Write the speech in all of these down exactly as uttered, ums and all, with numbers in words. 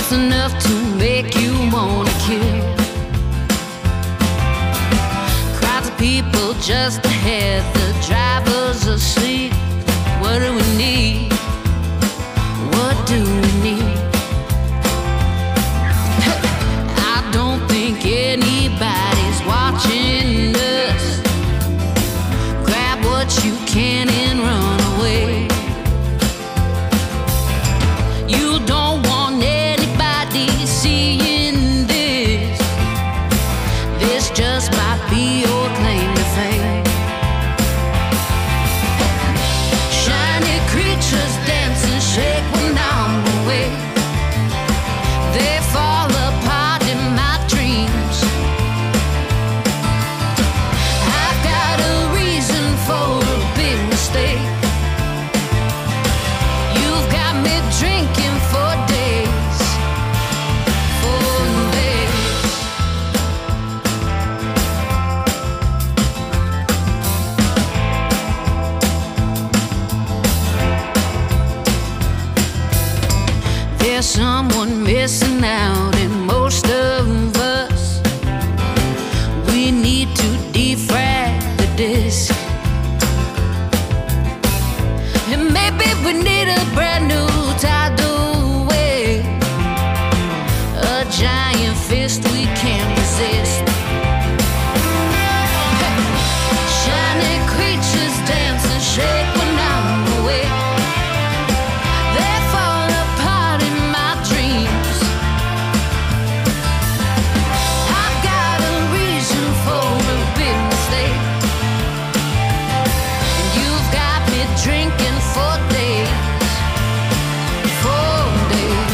close enough to make you wanna kill. Crowds of people just ahead, the driver's asleep. What do we need? What do we need? I don't think anybody's watching us. Grab what you can and run away. You don't want anybody seeing this. This just might be your claim to fame. Shiny creatures dance and shake when I'm away. They fall apart in my dreams. I've got a reason for a big mistake. You've got me drinking for days, for days. There's someone missing out in most of us. We need to defrag the disc. And maybe we need a brand new tidal wave, a giant fist we can't resist. Shiny creatures dance and shake when I'm away. They fall apart in my dreams. I've got a reason for a big mistake. And you've got me drinking for days, for days.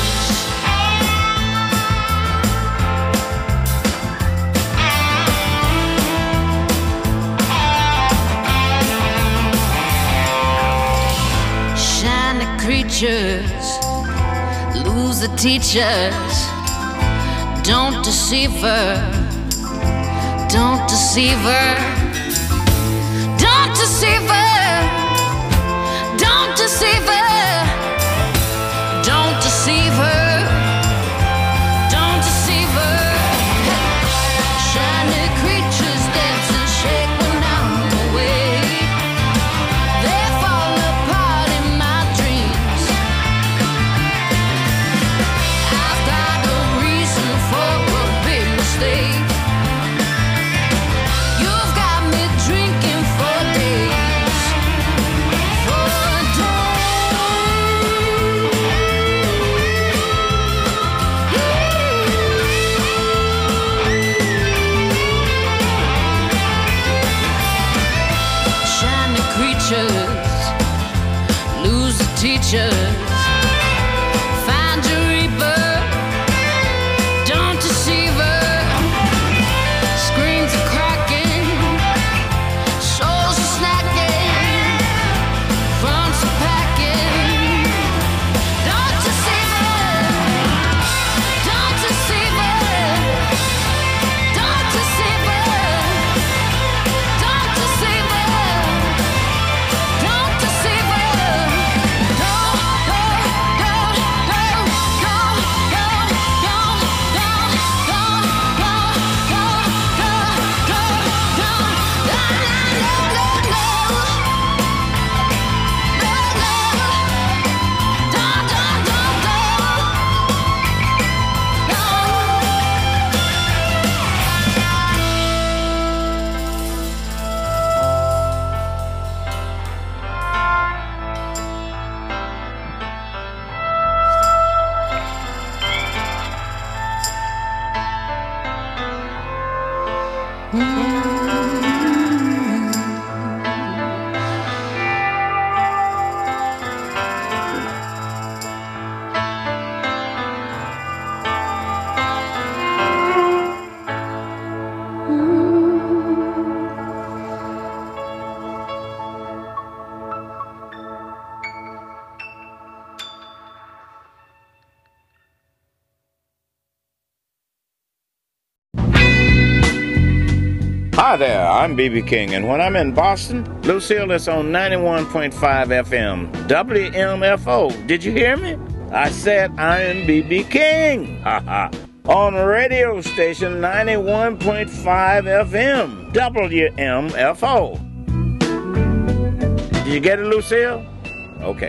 Shiny creatures lose the teachers. Don't deceive her. Don't deceive her. Don't deceive her. Don't deceive her. Don't deceive her. Don't deceive her. Shiny creatures dance and shake when I'm away. They fall apart in my dreams. I've got a reason for a big mistake. You've got me drinking for days, for shiny creatures lose the teachers. Find your reaper. Don't deceive her. Screens are cracking, souls are snacking, fronts are packing. Don't deceive her. Don't deceive her. Don't deceive her. Don't deceive her. Don't deceive her. Don't, don't, don't, don't, don't, don't, don't, don't, don't, don't, don't, Hi there, I'm B B King, and when I'm in Boston, Lucille is on ninety-one point five F M, W M F O. Did you hear me? I said I am B B King. Ha ha. On radio station ninety-one point five F M, W M F O. Did you get it, Lucille? Okay.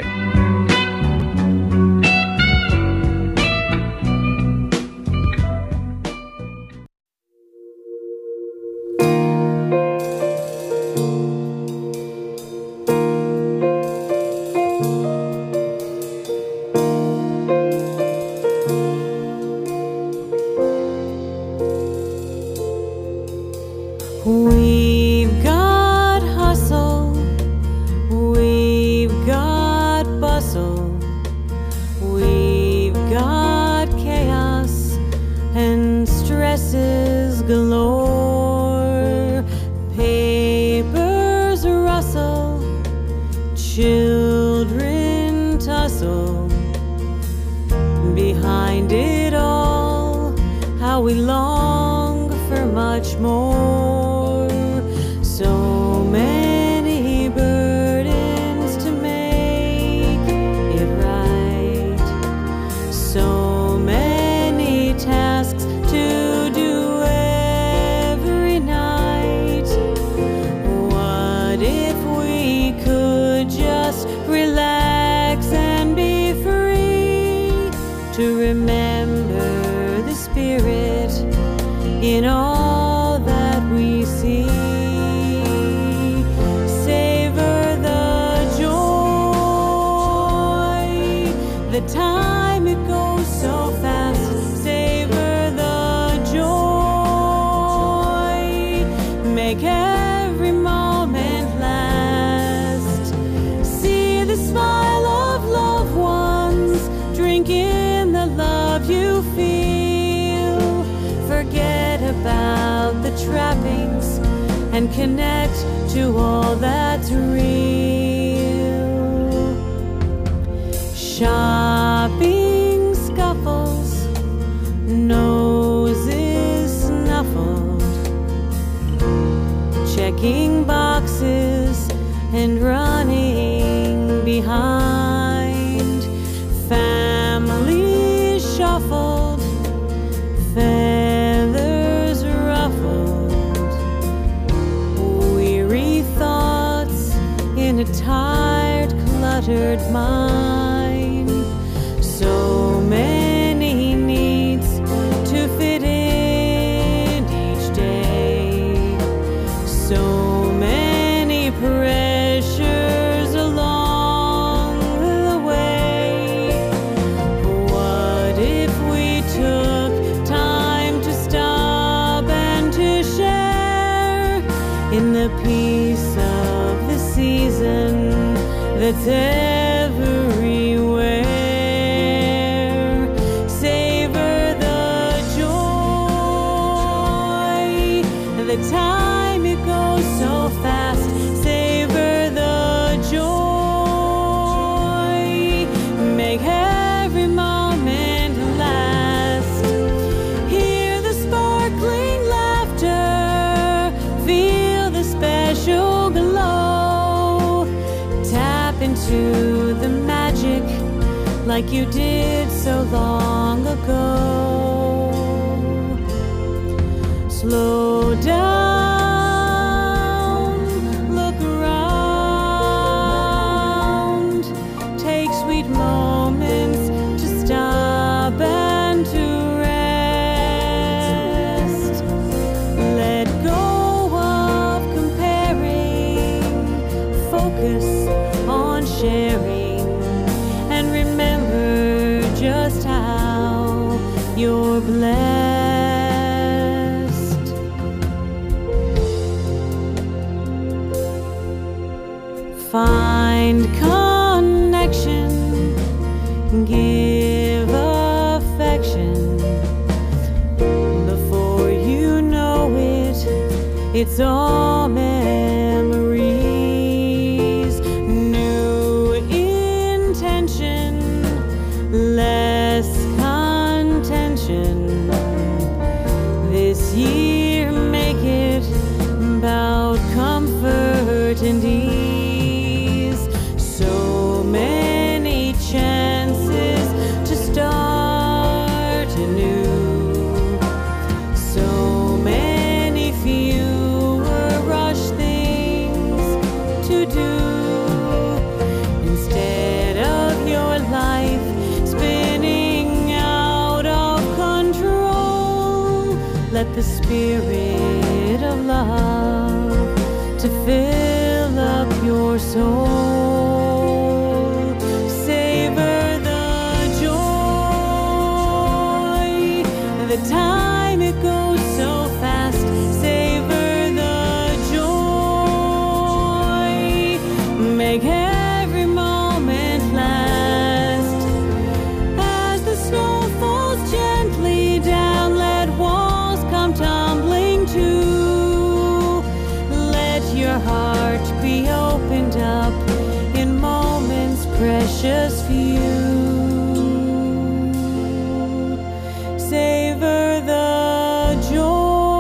We've got hustle, we've got bustle, we've got chaos and stresses galore. Papers rustle, children tussle. Behind it all, how we long for much more. So many burdens to make it right, so many tasks to do every night. What if we could just relax and be free to remember the spirit in all that we see? The time it goes so fast, savor the joy, make every moment last. See the smile of loved ones, drink in the love you feel. Forget about the trappings and connect to all that's real. Shopping scuffles, noses snuffled, checking boxes and running behind. Families shuffled, feathers ruffled, weary thoughts in a tired, cluttered mind. So many needs to fit in each day, so many pressures along the way. What if we took time to stop and to share in the peace of the season that's everywhere? The time it goes so fast, savor the joy, make every moment last. Hear the sparkling laughter, feel the special glow. Tap into the magic like you did so long ago. Slow down, look around, take sweet moments to stop and to rest. Let go of comparing, focus on sharing, and remember just how you're blessed. Find connection, give affection. Before you know it, it's all memories. New intention, less contention. This year make it about comfort and ease. So many chances let the spirit of love to fill up your soul. Savor the joy, the time it goes so fast. Savor the joy, make every moment last. As the snow falls gently down, let walls come tumbling to. Let your heart be opened up in moments precious for you. Savor the joy.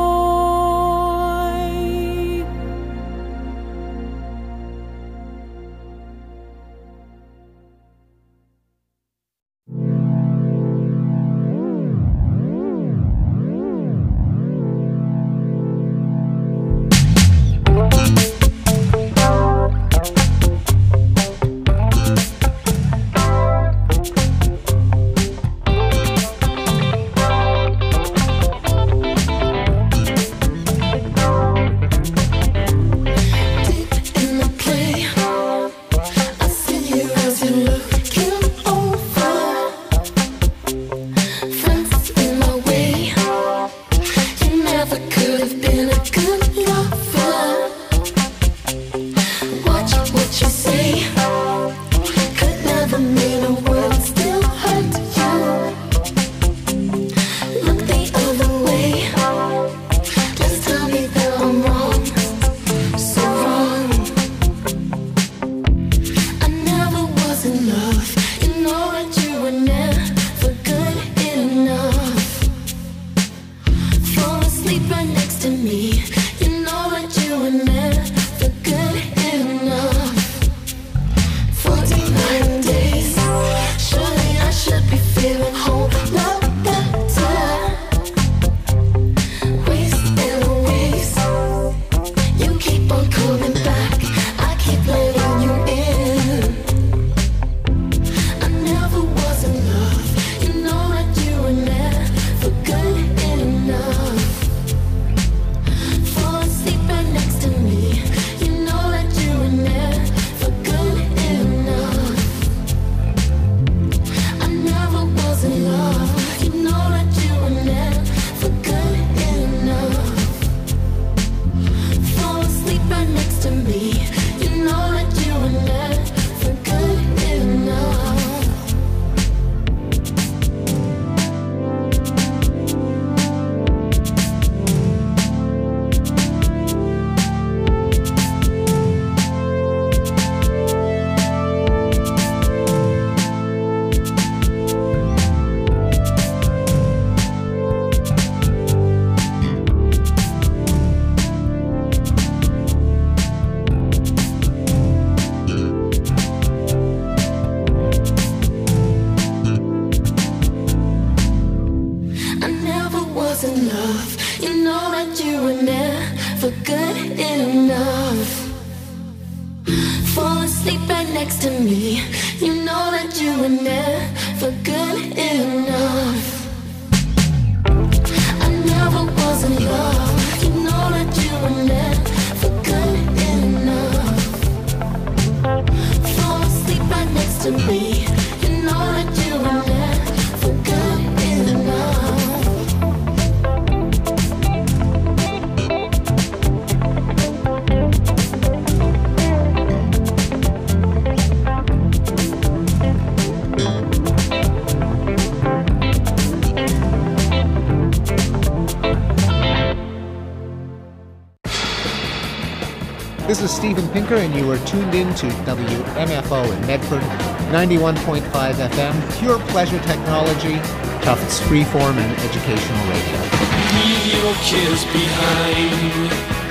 This is Steven Pinker, and you are tuned in to W M F O in Medford, ninety-one point five F M, pure pleasure technology, Tufts freeform and educational radio. Leave your cares behind.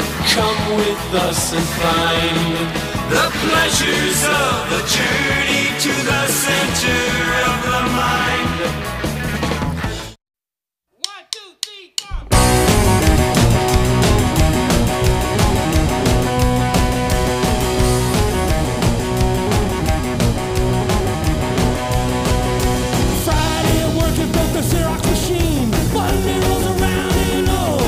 Come with us and find the pleasures of the journey to the center of the mind. One, two, three, four. Friday at work and broke the Xerox machine. Monday rolls around and oh,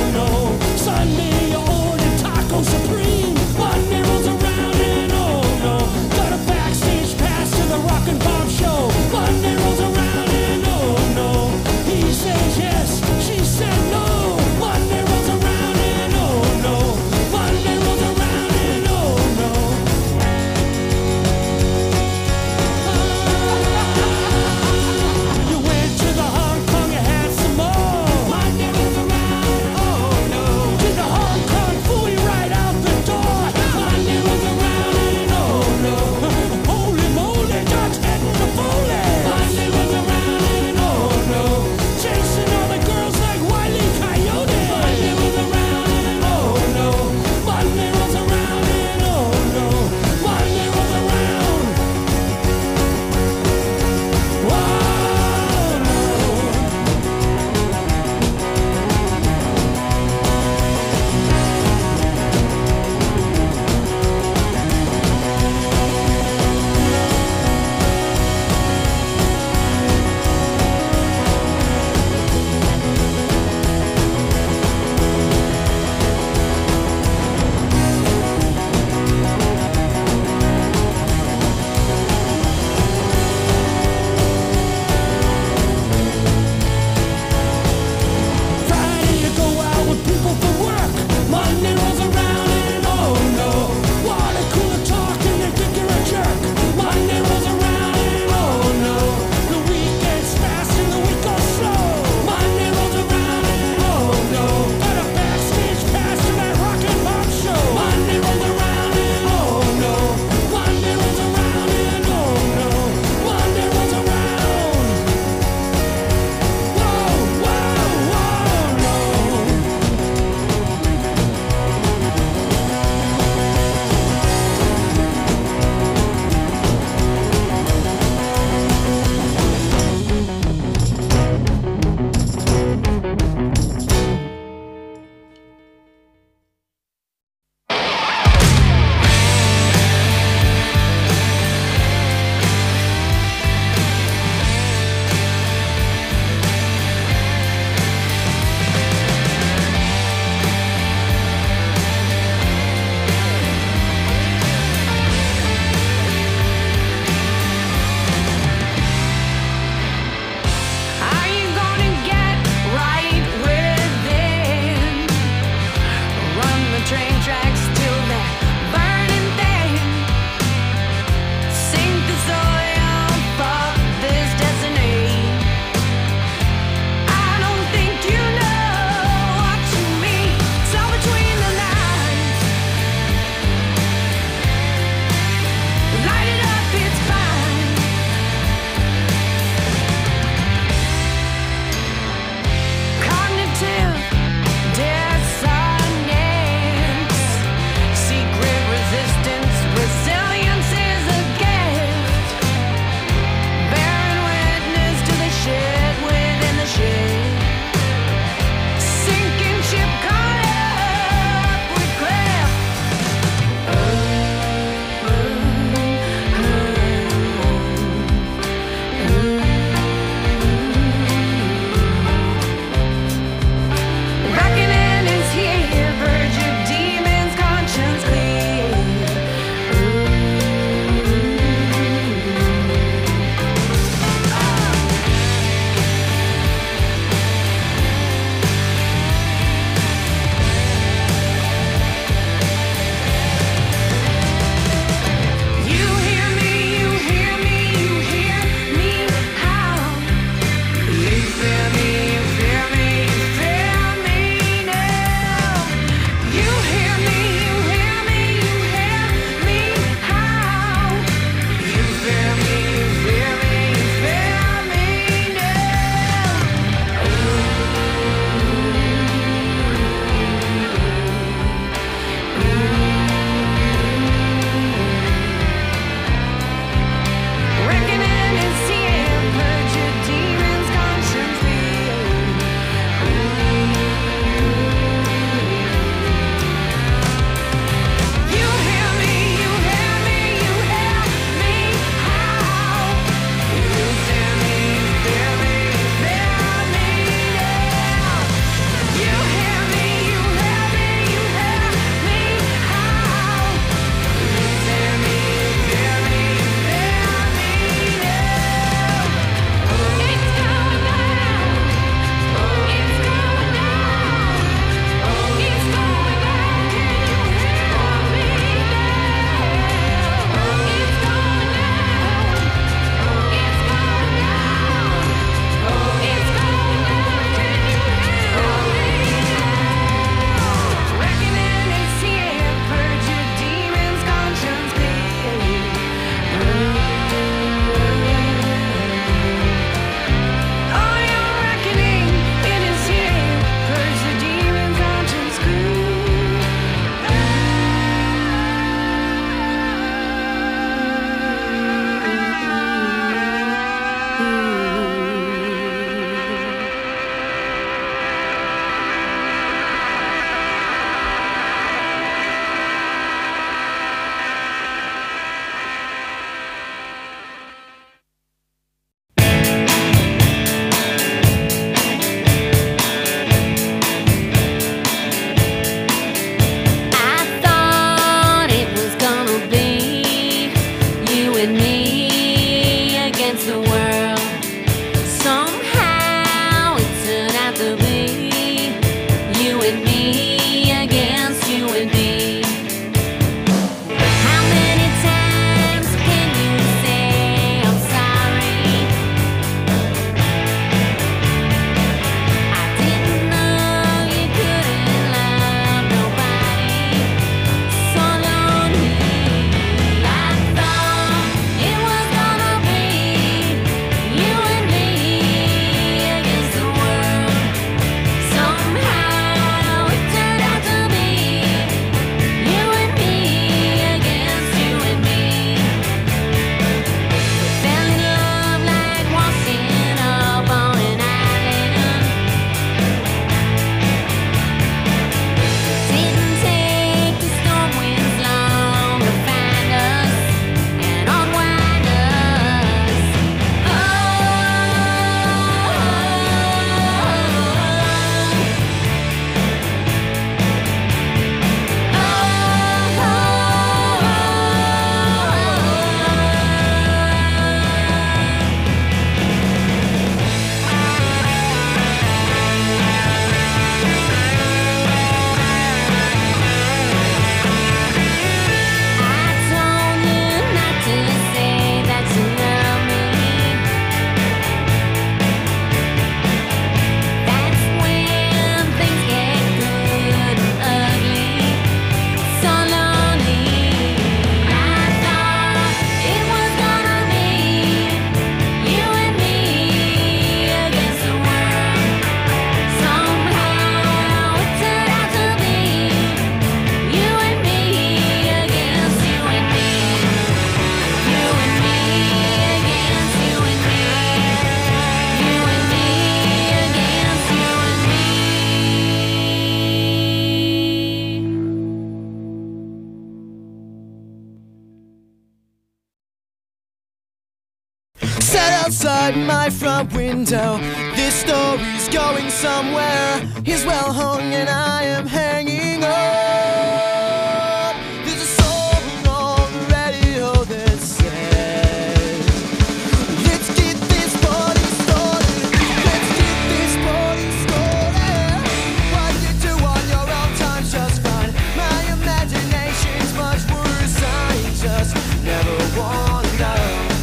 outside my front window. This story's going somewhere. He's well hung and I am hanging up. There's a song on the radio that says, let's get this party started. Let's get this party started. What you do on your own time's just fine. My imagination's much worse. I just never want to go.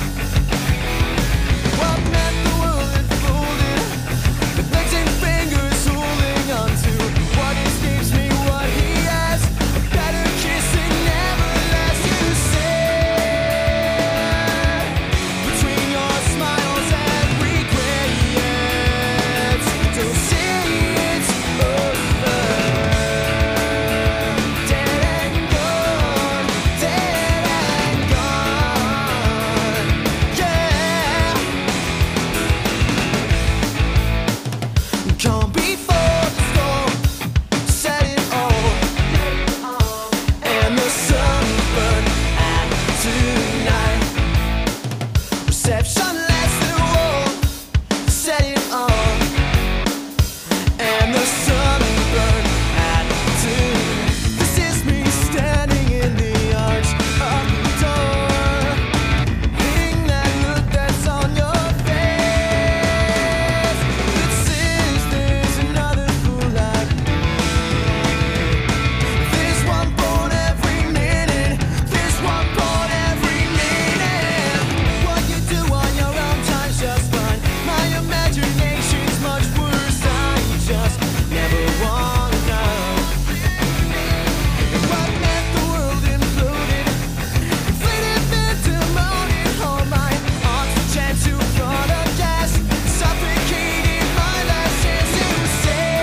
What meant the world unfolded, with legs and fingers holding on to what escapes me, what he has. A better kiss and never lets you say. Between your smiles and regrets, don't say it's over. Dead and gone, dead and gone, yeah. Come before the storm, set it all, and the sun burned out tonight. Reception lasted warm, set it on, and the sun burned out tonight. This is me standing in the arch of the door, hitting that look that's on your face. That says there's another fool like me. There's one born every minute. There's one born every minute. What you do on your own time's just fine. My imagination's much worse. I just never wanna know. What meant the world imploded, inflated pandemonium. All my oxygen to front of gas, suffocated my last chance to say.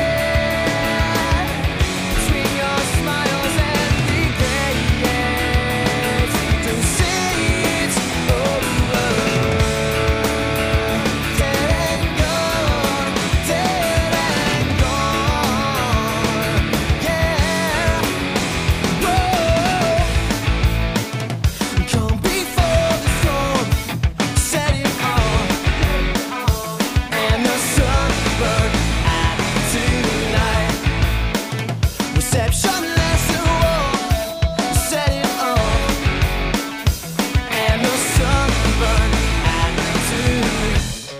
Between your smiles and regrets, don't say it's over. Dead and gone, dead and gone, yeah. Whoa. Come before the storm, set it on, and the sun burned out tonight. Reception lasted warm, set it on, and the sun burned out tonight.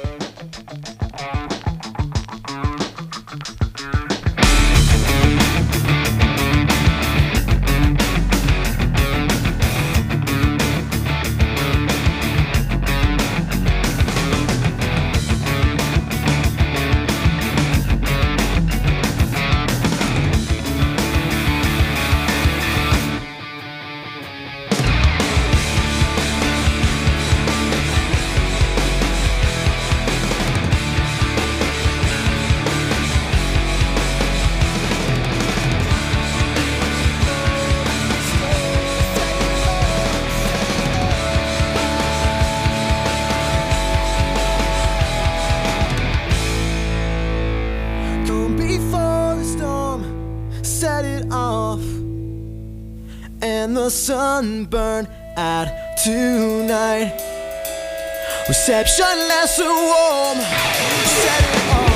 Come before the storm, set it off, and the sun burned out tonight. Reception lasted warm, set it off.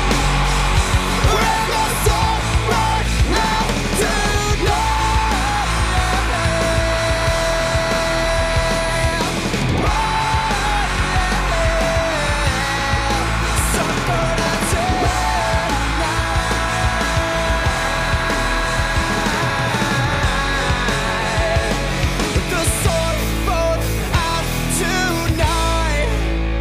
And the sun burned out tonight. Sun burned out tonight. The sun burned out tonight.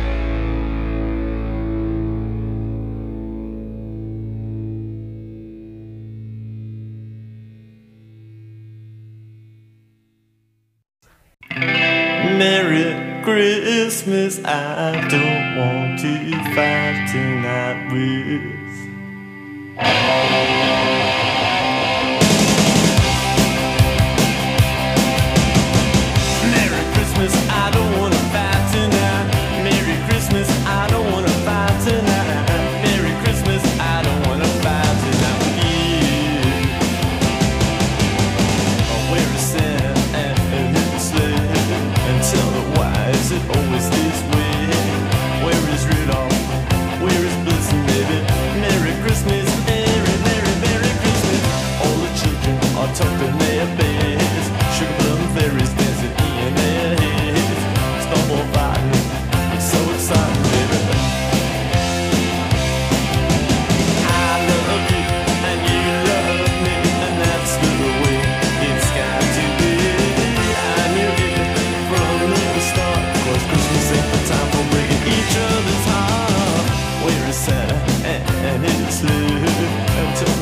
Merry Christmas, I don't want to fight tonight with. Merry Christmas, I don't want to fight tonight. Merry Christmas, I don't want to fight tonight. Merry Christmas, I don't want to fight tonight with you. I'll wear a Santa and a sleigh and tell her why is it always this way.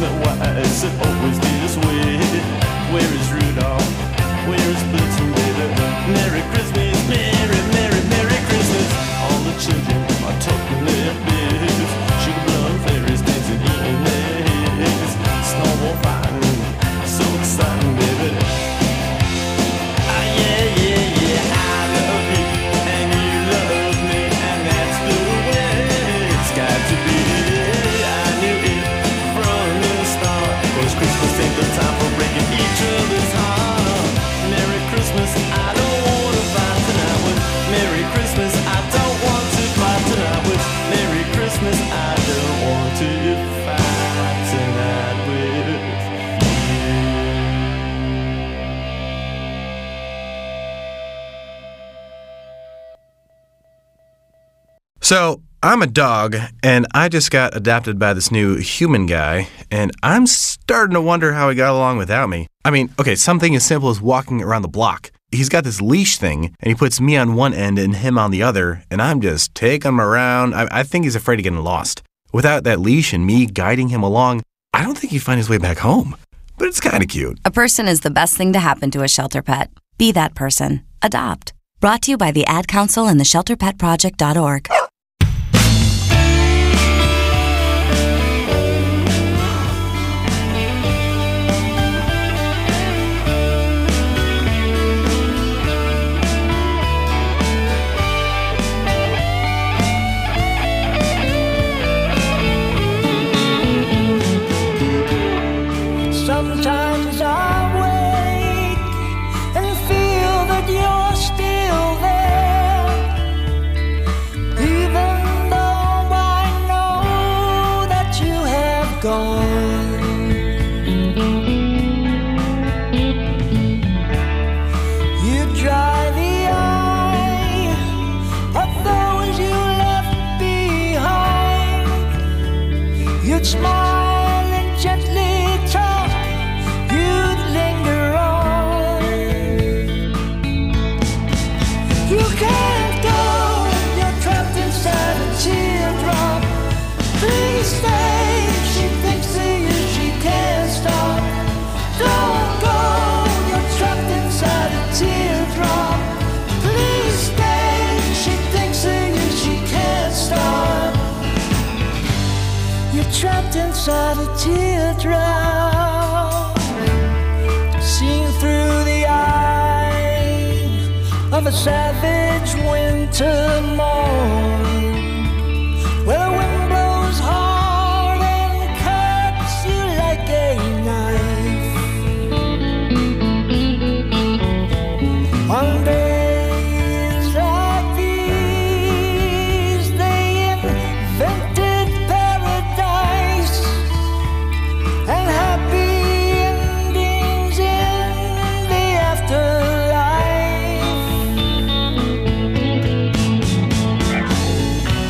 Why is it always this way? Where is Rudolph? Where is Blitzen, baby? Merry Christmas, Merry, Merry, Merry Christmas. All the children are talking their biz. Sugar plum fairies dancing, eating eggs. Snowball fighting, so exciting, baby. Ah, yeah, yeah, yeah, I love you, and you love me, and that's the way it's got to be. I knew it from the start, 'cause Christmas ain't the time for breaking each other's heart. Merry Christmas, I don't wanna fight tonight with. Merry Christmas, I don't want to fight tonight with. Merry Christmas, I don't want to fight tonight with you. So, I'm a dog, and I just got adopted by this new human guy, and I'm starting to wonder how he got along without me. I mean, okay, something as simple as walking around the block. He's got this leash thing, and he puts me on one end and him on the other, and I'm just taking him around. I, I think he's afraid of getting lost. Without that leash and me guiding him along, I don't think he'd find his way back home. But it's kind of cute. A person is the best thing to happen to a shelter pet. Be that person. Adopt. Brought to you by the Ad Council and the shelter pet project dot org. Sometimes I wake and feel that you're still there, even though I know that you have gone. You dry the eye of those you left behind. You'd smile and gently talk. You'd linger on. You can't go, you're trapped inside a teardrop. Please stay, she thinks of you, she can't stop. Don't go, you're trapped inside a teardrop. Please stay, she thinks of you, she can't stop. You're trapped inside a teardrop, seen through the eye of a savage winter morn, where the wind blows hard and cuts you like a knife. On days like these, they invented paradise and happy endings in the afterlife.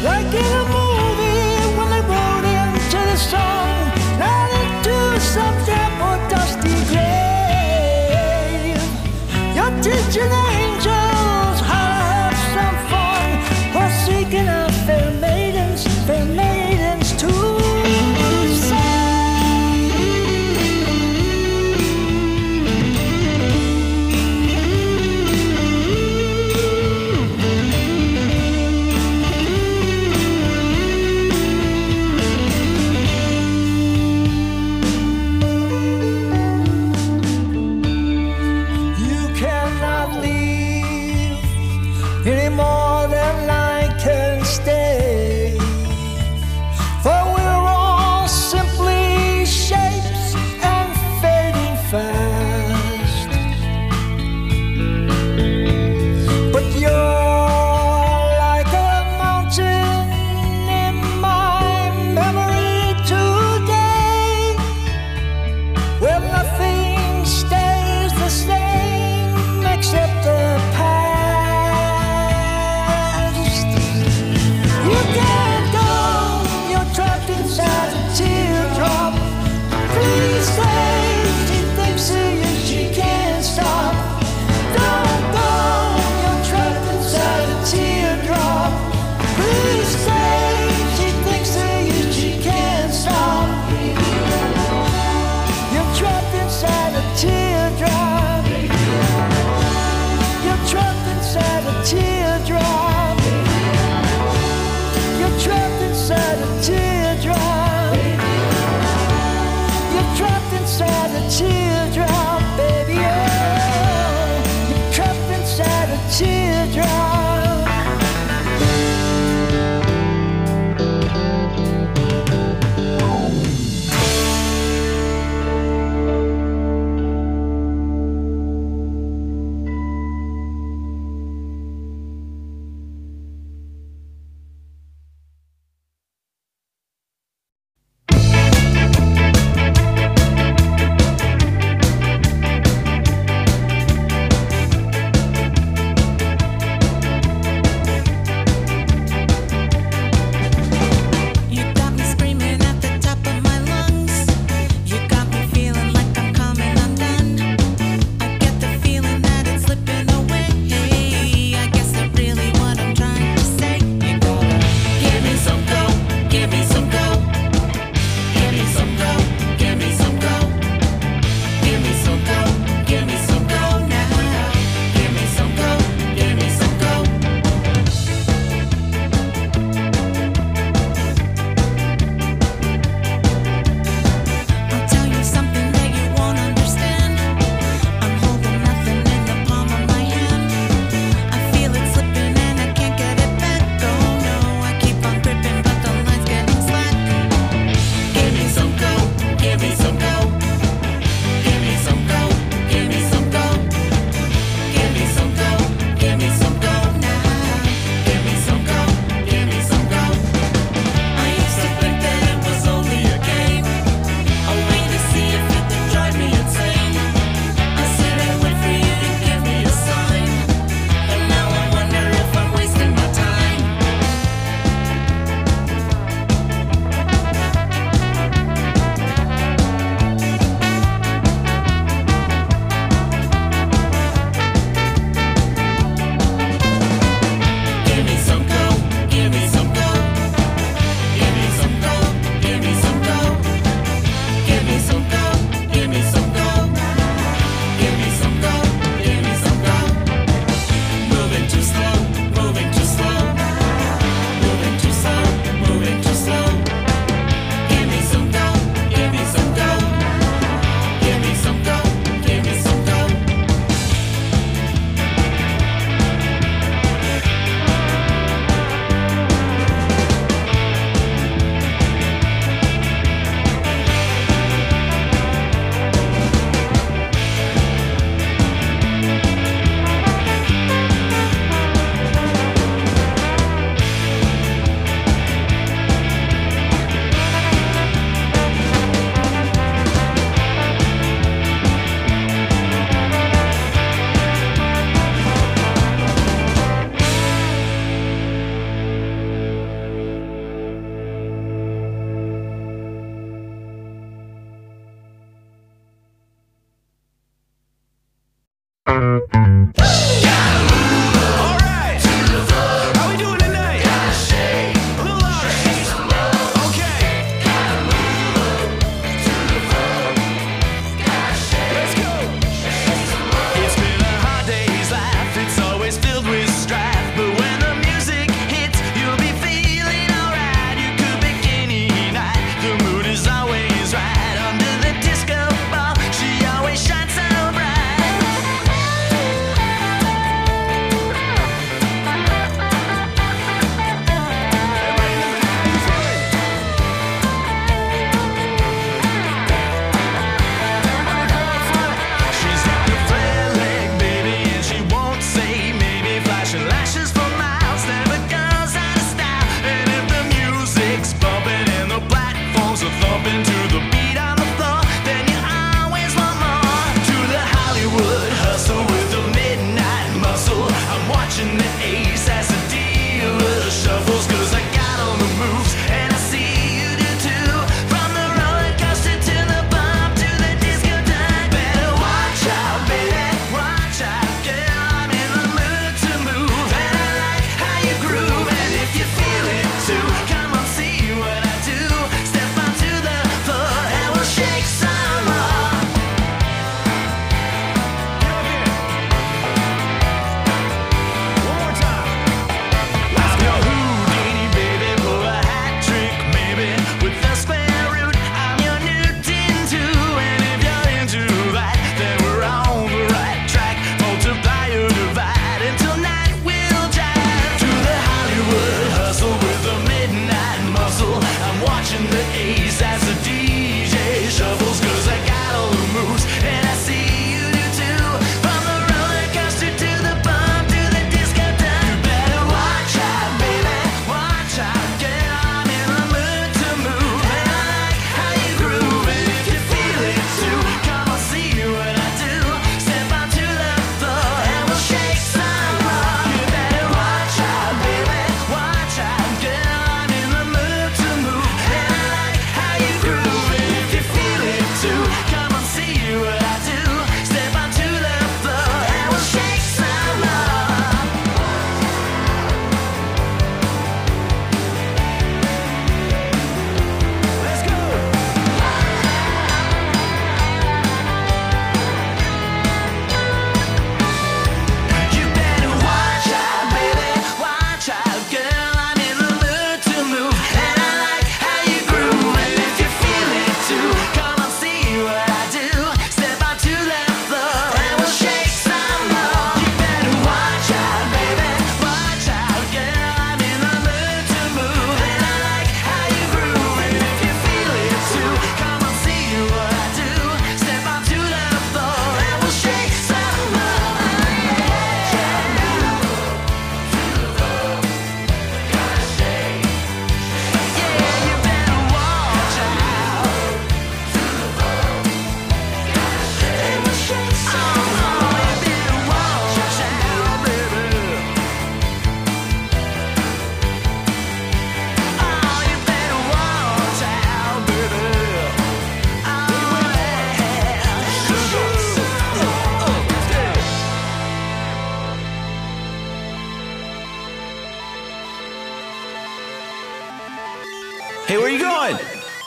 Hey, where are you going?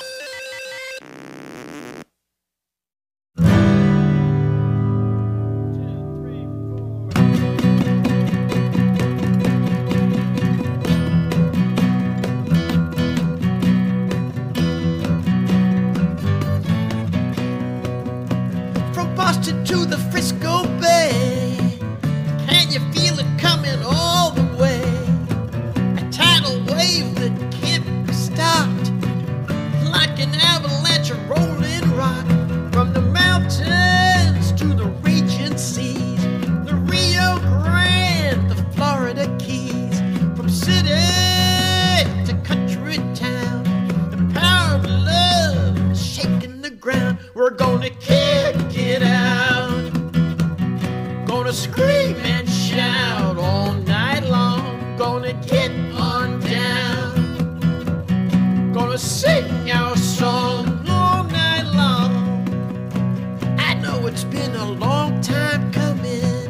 From Boston to the Frisco Bay, can you feel it coming all the way? A tidal wave that can't be stopped, like an avalanche of rolling rock. From the mountains to the raging seas, the Rio Grande, the Florida Keys. From city to country town, the power of love is shaking the ground. We're gonna kick it out, gonna scream and shout all night long, gonna get on down, gonna sing our song all night long. I know it's been a long time coming,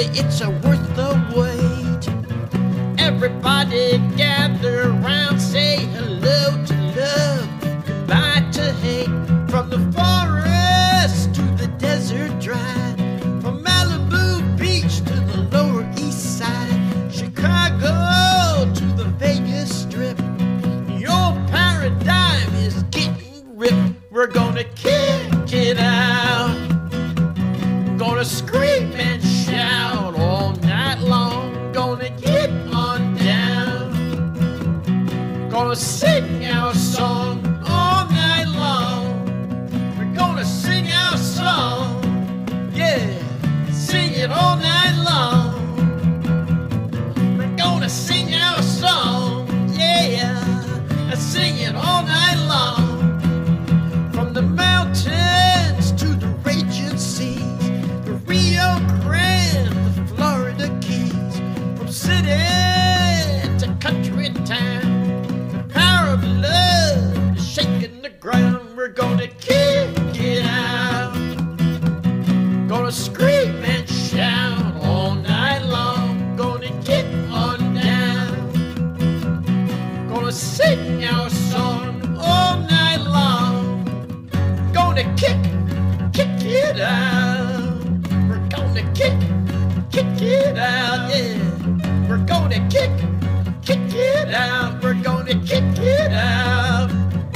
it's a worth the wait. Everybody gather around, say hello to love, goodbye to hate. From the forest to the desert dry, from Malibu Beach to the Lower East Side, Chicago to the Vegas Strip, your paradigm is getting ripped. We're gonna kick it out, gonna scream and shout all night long, gonna get on down, gonna sing our song all night long. We're gonna sing our song, yeah, sing it all night long. We're gonna sing our song, yeah, sing it all night long. From the mountains to the raging seas, the Rio Grande, the Florida Keys, from city to country town, the power of love is shaking the ground. We're gonna kick it out, gonna scream and shout all night long, gonna get on down, gonna sing our song all night long, gonna kick, kick it out. We're gonna kick, kick it out, yeah. We're gonna kick, kick it out. We're gonna kick it out.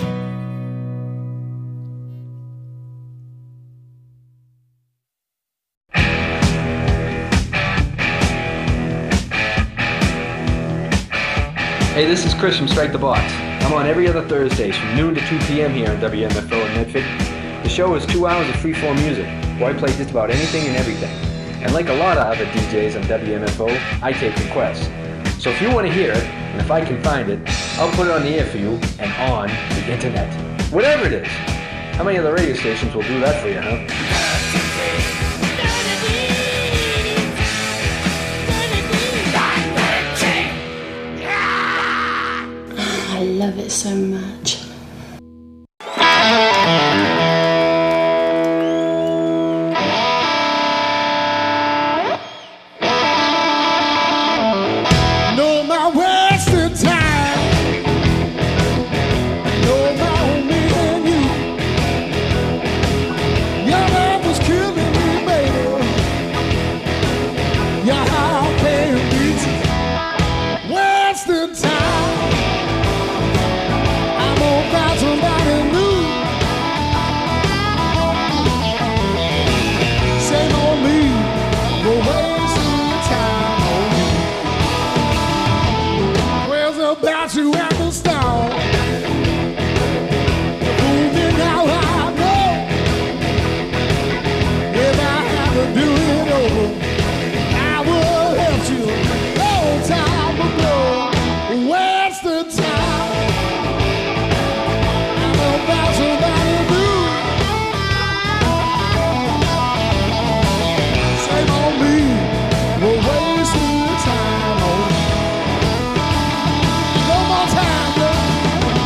Hey, this is Chris from Strike the Box. I'm on every other Thursdays from noon to two p.m. here on W M F O in Medford. The show is two hours of freeform music, where I play just about anything and everything. And like a lot of other D Js on W M F O, I take requests. So if you want to hear it, and if I can find it, I'll put it on the air for you and on the internet. Whatever it is. How many other radio stations will do that for you, huh? I love it so much. No my wasted time, no my me and you. Your love was killing me, baby. Your heart can't beat, wasted time. I'm gonna find somebody new. Same on me, no wasting time on you. Where's about you at the start? Moving now, I know. If I have to do it over, I will help you. Long time ago, wasted time. I'm about somebody new. Same on me, we're wasting time on you. No more time, girl.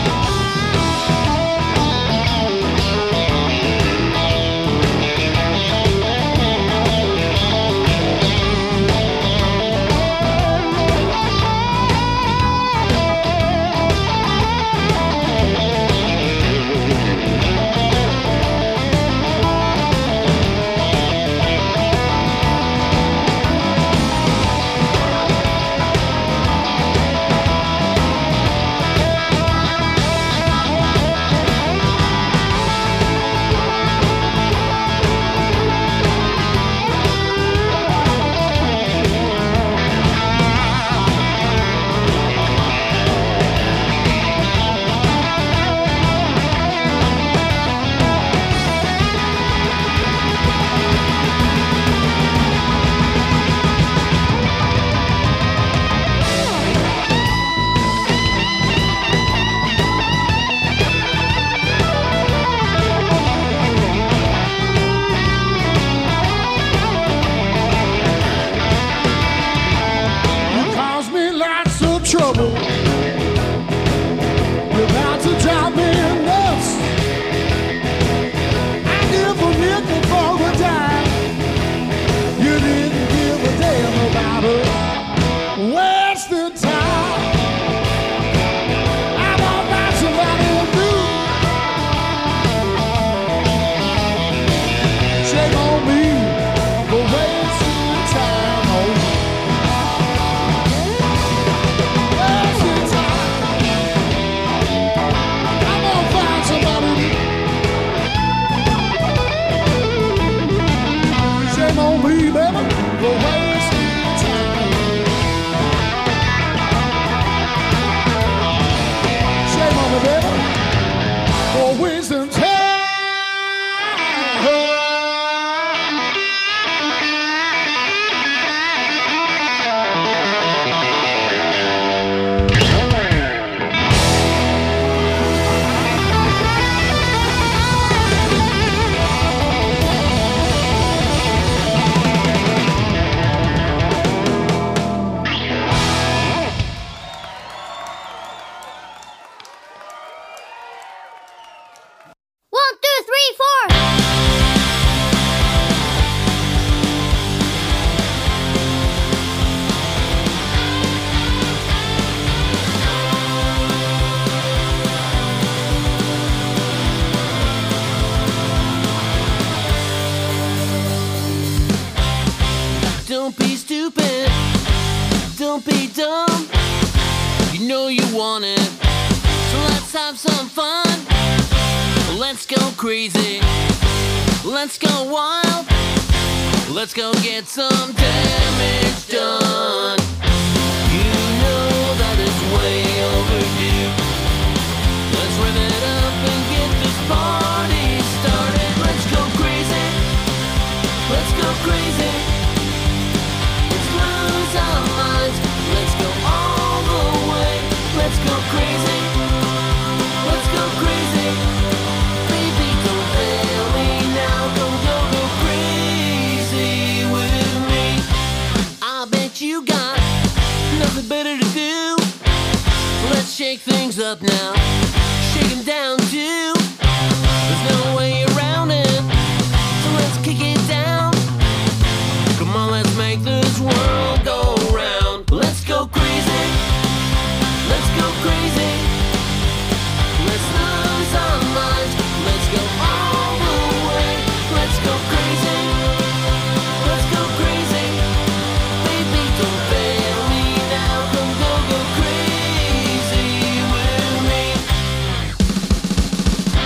dumb. You know you want it, so let's have some fun. Let's go crazy, let's go wild, let's go get some damage done. You know that it's way overdue. Let's rev it up and get this party started. Let's go crazy, let's go crazy. Let's lose our minds, let's go all the way. Let's go crazy, let's go crazy. Baby, don't fail me now, don't go, go crazy with me. I bet you got nothing better to do. Let's shake things up now, shake 'em down too. There's no way around it, so let's kick it down. Come on, let's make this world go round. Let's go crazy, let's go crazy. Let's lose our minds, let's go all the way. Let's go crazy, let's go crazy. Baby, don't fail me now, come go, go crazy with me.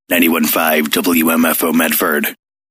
ninety-one point five W M F O Medford.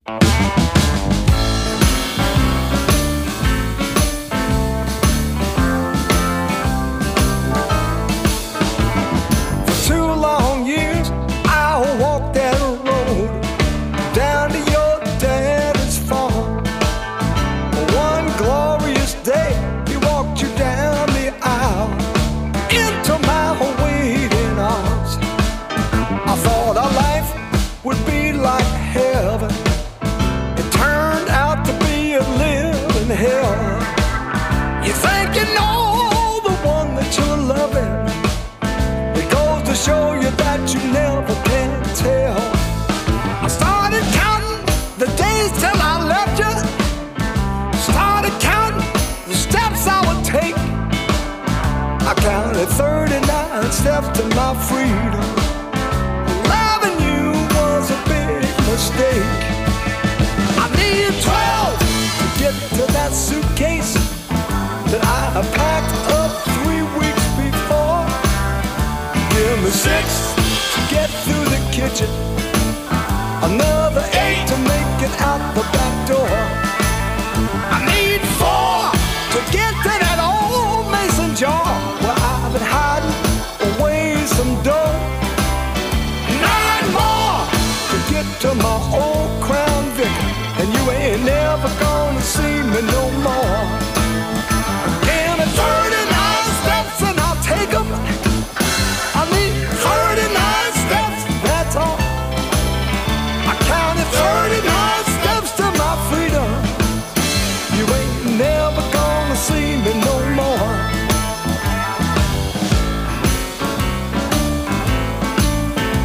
For two long years, I walked that road down to your daddy's farm. One glorious day, he walked you down the aisle into my waiting arms. I thought our life would be like heaven. It turned out to be a living hell. You think you know the one that you're loving. It goes to show you that you never can tell. I started counting the days till I left you. Started counting the steps I would take. I counted thirty-nine steps to my freedom. Loving you was a big mistake. I needed twelve to get to that suitcase that I packed up three weeks before. Give me six to get through the kitchen